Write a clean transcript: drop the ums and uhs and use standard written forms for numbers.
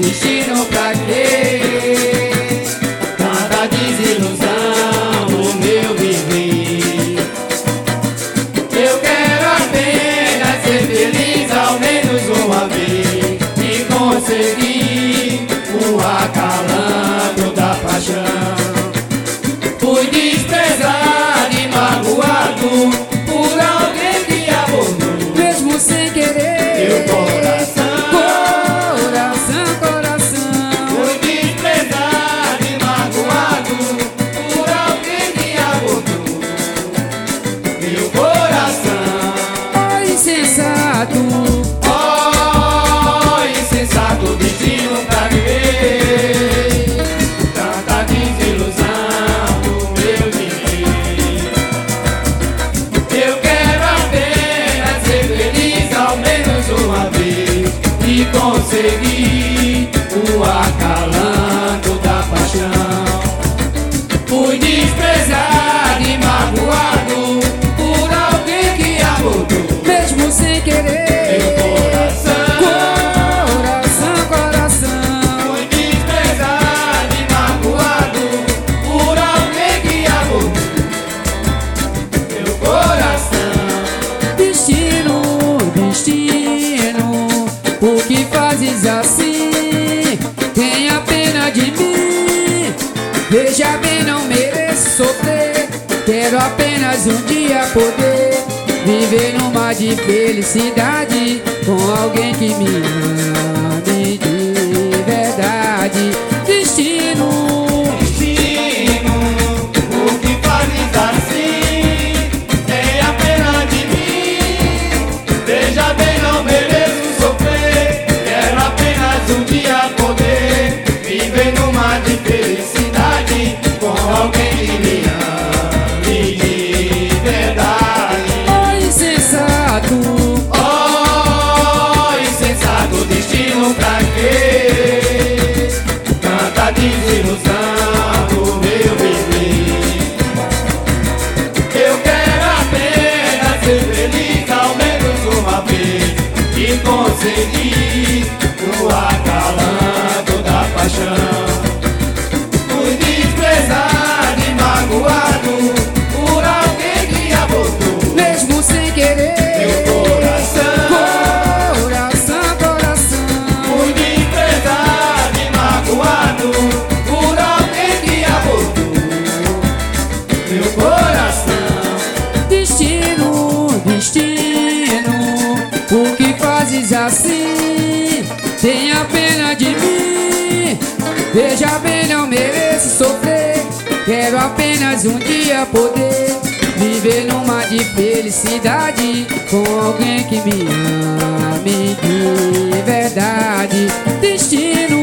destino pra quê? Tanta desilusão no meu viver. Eu quero apenas ser feliz ao menos uma vez e conseguir o acalanto da paixão. Fui desprezado e magoado por alguém que abordou, mesmo sem querer. meu coração. Coração. Fui desprezado e magoado por alguém que abordou, meu coração. Oh, insensato. Oh, insensato destino pra viver. Tanta desilusão no meu viver. Eu quero apenas ser feliz ao menos uma vez e conseguir o acalanto da paixão. Fui desprezado e magoado por alguém que abordou, Mesmo sem querer. meu coração. Coração. Fui desprezado e magoado por alguém que abordou, meu coração. Destino, por que fazes assim? Tenha pena de mim. Veja bem, não mereço sofrer. Quero apenas um dia poder viver numa de felicidade com alguém que me ame de verdade. Destino, Por que fazes assim? Tenha pena de mim. Veja bem, não mereço sofrer. Quero apenas um dia poder viver numa de felicidade com alguém que me ame de verdade. oh insensato. Oh, insensato destino pra quê? Tanta desilusão no meu viver. Eu quero apenas ser feliz ao menos uma vez e conseguir o acalanto da paixão. Fui desprezado e magoado por alguém que abordou, Mesmo sem querer. meu coração. Coração. Fui desprezado e magoado por alguém que abordou, meu coração. Destino, por que fazes assim? Tenha pena de mim. Veja bem, não mereço sofrer. Quero apenas um dia poder viver numa de felicidade com alguém que me ame de verdade. Destino,